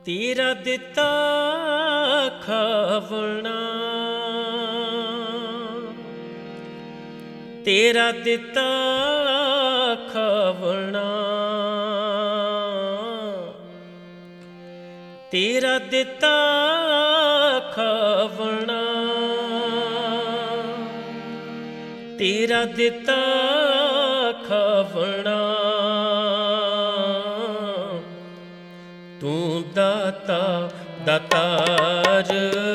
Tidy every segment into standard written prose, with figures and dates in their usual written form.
ਤੇਰਾ ਦਿੱਤਾ ਖਾਵਣਾ, ਤੇਰਾ ਦਿੱਤਾ ਖਾਵਣਾ, ਤੇਰਾ ਦਿੱਤਾ ਖਾਵਣਾ, ਤੇਰਾ ਦਿੱਤਾ ਖਾਵਣਾ। ਤੂੰ ਦਾਤਾ ਦਾਤਾਰ,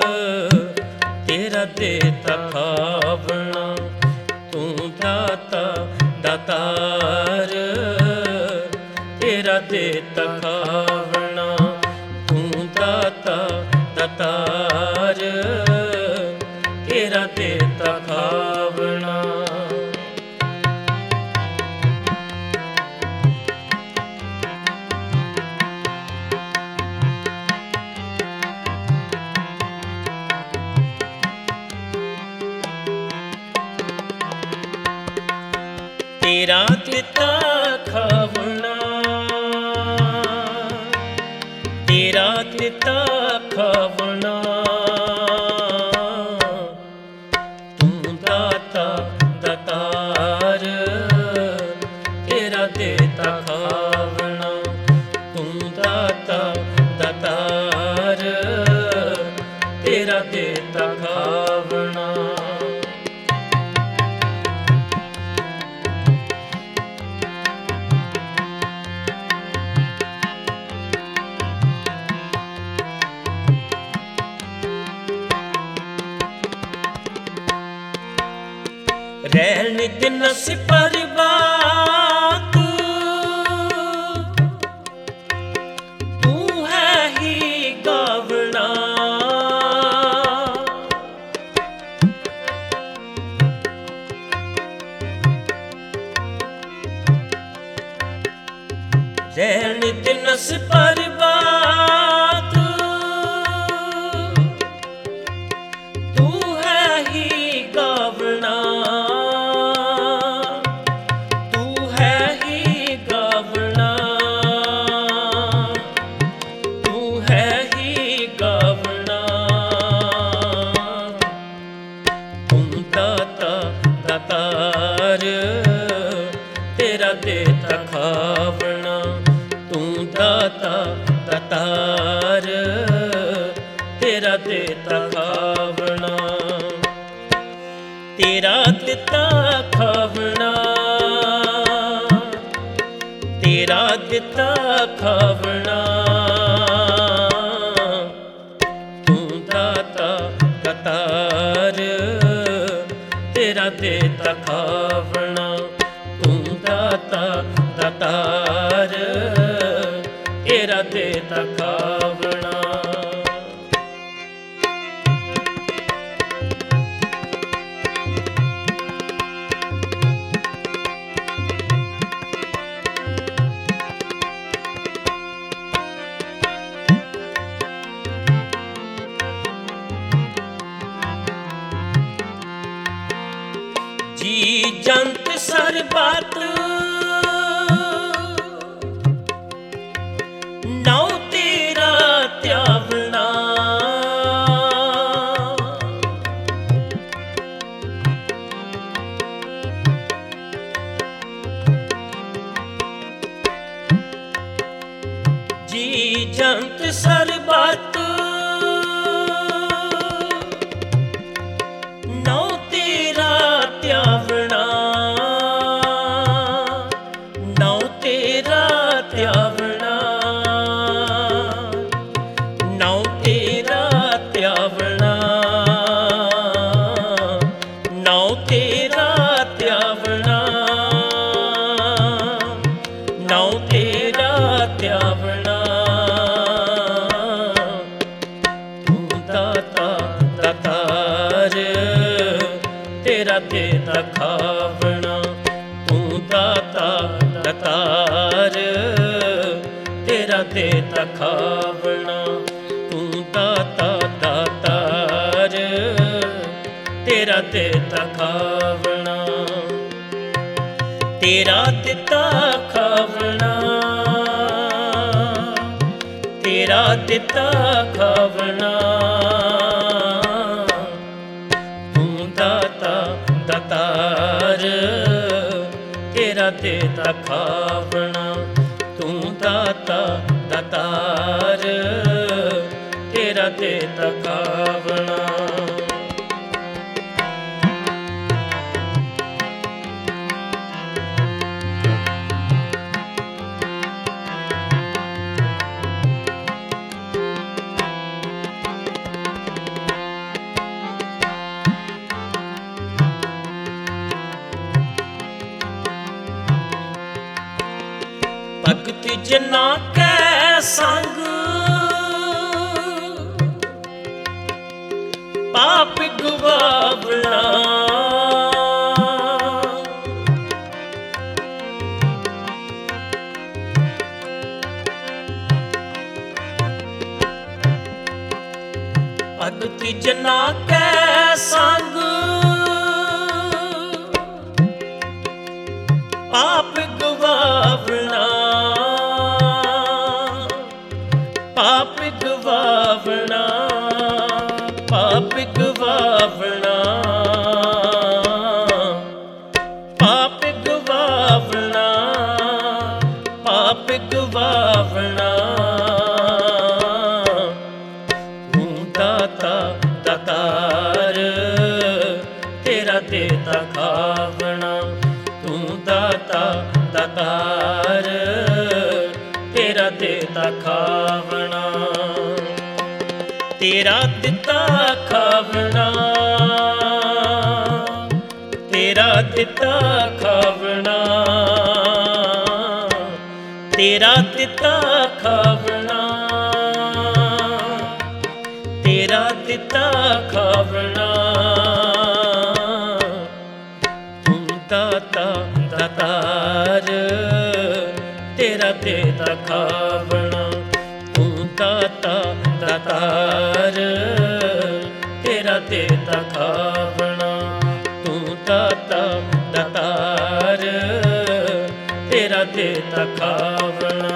ਤੇਰਾ ਦਿੱਤਾ ਖਾਵਣਾ। ਤੂੰ ਦਾਤਾ ਦਾਤਾਰ, ਤੇਰਾ ਦਿੱਤਾ ਖਾਵਣਾ। ਤੂੰ ਦਾਤਾ ਦਾਤਾਰ, ਤੇਰਾ ਦਿੱਤਾ ਖਾਵਣਾ। ਤੇਰਾ ਦਿੱਤਾ ਖਾਵਣਾ, ਤੇਰਾ ਦਿੱਤਾ ਖਾਵਣਾ। ਤੂੰ ਦਾਤਾ ਦਾਤਾਰ, ਤੇਰਾ ਦਿੱਤਾ ਖਾਵਣਾ। ਤੂੰ ਦਾਤਾ ਦਾਤਾਰ, ਤੇਰਾ ਦਿੱਤਾ ਖਾਵਣਾ। ਰਹਿਣ ਦਿਨ ਸਿਪਰ ਬਾਤ, ਤੂੰ ਹੈ ਹੀ ਗਾਵਣਾ। ਰਹਿਣ ਦਿਨ ਸਿਪਰ ਬਾਤ, ਤੂੰ ਹੈ ਹੀ ਗਾਵਣਾ। ਦਾਤਾਰ, ਤੇਰਾ ਦਿੱਤਾ ਖਾਵਣਾ। ਤੂੰ ਦਾਤਾ ਦਾਤਾਰ, ਤੇਰਾ ਦਿੱਤਾ ਖਾਵਣਾ। ਤੇਰਾ ਦਿੱਤਾ ਖਾਵਣਾ, ਤੇਰਾ ਦਿੱਤਾ ਖਾਵਣਾ। ਤੂੰ ਦਾਤਾ ਦਾਤਾਰ, ਤੇਰਾ ਦਿੱਤਾ ਖਾਵਣਾ। ਤੂੰ ਦਾਤਾ ਦਾਤਾਰ, ਤੇਰਾ ਦਿੱਤਾ ਖਾਵਣਾ। ਜੀ ਜੰਤ ਸਰਬਤ ਨਉ ਤੇਰਾ ਧਿਆਵਣਾ। ਜੀ ਜੰਤ ਸਰਬਤ ਨਉ ਤੇਰਾ ਧਿਆਵਣਾ। ਨਉ ਤੇਰਾ ਧਿਆਵਣਾ, ਨਉ ਤੇਰਾ ਧਿਆਵਣਾ, ਨਉ ਤੇਰਾ ਧਿਆਵਣਾ, ਨਉ ਤੇਰਾ ਧਿਆਵਣਾ। ਤੂੰ ਦਾਤਾ ਦਾਤਾਰ, ਤੇਰਾ ਦਿੱਤਾ ਖਾਵਣਾ। ਤੂੰ ਦਾਤਾ ਦਾਤਾਰ, ਤੇਰਾ ਦਿੱਤਾ ਖਾਵਣਾ। ਤੂੰ ਦਾਤਾ ਦਾਤਾਰ, ਤੇਰਾ ਦਿੱਤਾ ਖਾਵਣਾ। ਤੇਰਾ ਦਿੱਤਾ ਖਾਵਣਾ, ਤੇਰਾ ਦਿੱਤਾ ਖਾਵਣਾ। ਤੂੰ ਦਾਤਾ ਦਾਤਾਰ, ਤੇਰਾ ਦਿੱਤਾ ਖਾਵਣਾ। ਤੂੰ ਦਾਤਾ ਦਾਤਾਰ, ਤੇਰਾ ਦਿੱਤਾ ਖਾਵਣਾ। ਭਗਤ ਜਿਨਾ ਕੈ ਸੰਗ, ਪਾਪ ਗਵਾਵਣਾ। ਭਗਤ ਜਿਨਾ ਕੈ ਸੰਗ, ਪਾਪ ਗਵਾਵਣਾ। ਪਾਪ ਗਵਾਵਣਾ, ਪਾਪ ਗਵਾਵਣਾ, ਪਾਪ ਗਵਾਵਣਾ, ਪਾਪ ਗਵਾਵਣਾ। ਤੂੰ ਦਾਤਾ ਦਾਤਾਰ, ਤੇਰਾ ਦਿੱਤਾ ਖਾਵਣਾ। ਤੂੰ ਦਾਤਾ ਦਾਤਾਰ, ਤੇਰਾ ਦਿੱਤਾ ਖਾਵਣਾ। ਤੇਰਾ ਦਿੱਤਾ ਖਾਵਣਾ, ਤੇਰਾ ਦਿੱਤਾ ਖਾਵਣਾ। ਤੇਰਾ ਦਿੱਤਾ ਖਾਵਣਾ, ਤੇਰਾ ਦਿੱਤਾ ਖਾਵਣਾ। ਤੂੰ ਦਾਤਾ ਦਾਤਾਰ, ਤੇਰਾ ਦਿੱਤਾ ਖਾਵਣਾ। ਤੂੰ ਦਾਤਾ ਦਾਤਾਰ, ਤੇਰਾ ਦਿੱਤਾ ਖਾਵਣਾ। ਤੂੰ ਦਾਤਾ ਦਾਤਾਰ, ਤੇਰਾ ਦਿੱਤਾ ਖਾਵਣਾ।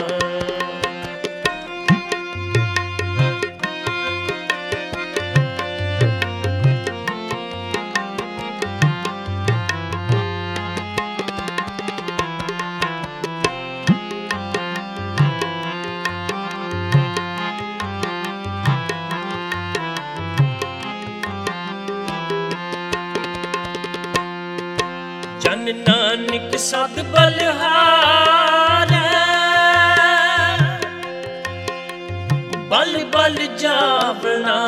ਜਨ ਨਾਨਕ ਸਦ ਬਲਿਹਾਰ, ਬਲ ਬਲ ਜਾਵਣਾ।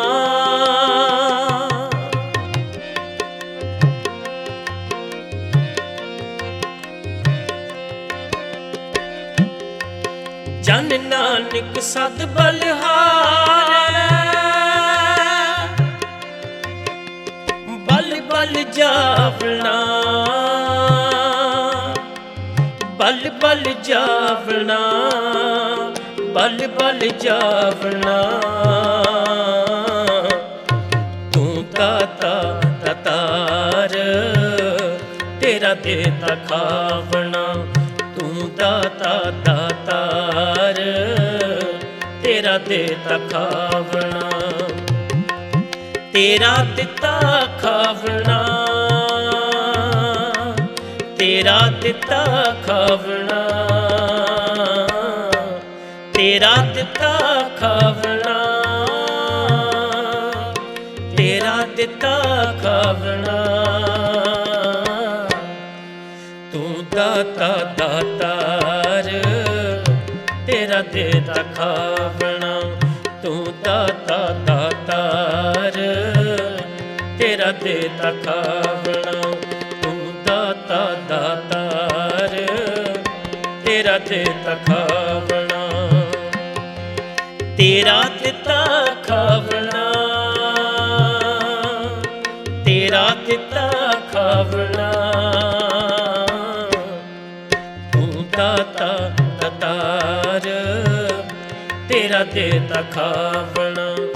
ਜਨ ਨਾਨਕ ਸਦ ਬਲਿਹਾਰ, ਬਲ ਬਲ ਜਾਵਣਾ। ਬਲ ਬਲ ਜਾਵਣਾ, ਬਲ ਬਲ ਜਾਵਣਾ। ਤੂੰ ਦਾਤਾ ਦਾਤਾਰ, ਤੇਰਾ ਦਿੱਤਾ ਖਾਵਣਾ। ਤੂੰ ਦਾਤਾ ਦਾਤਾਰ, ਤੇਰਾ ਦਿੱਤਾ ਖਾਵਣਾ। ਤੇਰਾ ਦਿੱਤਾ ਖਾਵਣਾ, ਤੇਰਾ ਦਿੱਤਾ ਖਾਵਣਾ। ਤੇਰਾ ਦਿੱਤਾ ਖਾਵਣਾ, ਤੇਰਾ ਦਿੱਤਾ ਖਾਵਣਾ। ਤੂੰ ਦਾਤਾ ਦਾਤਾਰ, ਤੇਰਾ ਦਿੱਤਾ ਖਾਵਣਾ। ਤੂੰ ਦਾਤਾ ਦਾਤਾਰ, ਤੇਰਾ ਦਿੱਤਾ ਖਾਵਣਾ। ਤੂੰ ਦਾਤਾ ਦਾਤਾਰ, ਤੇਰਾ ਦਿੱਤਾ ਖਾਵਣਾ। ਤੇਰਾ ਦਿੱਤਾ ਖਾਵਣਾ, ਤੇਰਾ ਦਿੱਤਾ ਖਾਵਣਾ। ਤੂੰ ਦਾਤਾ ਦਾਤਾਰ, ਤੇਰਾ ਦਿੱਤਾ ਖਾਵਣਾ।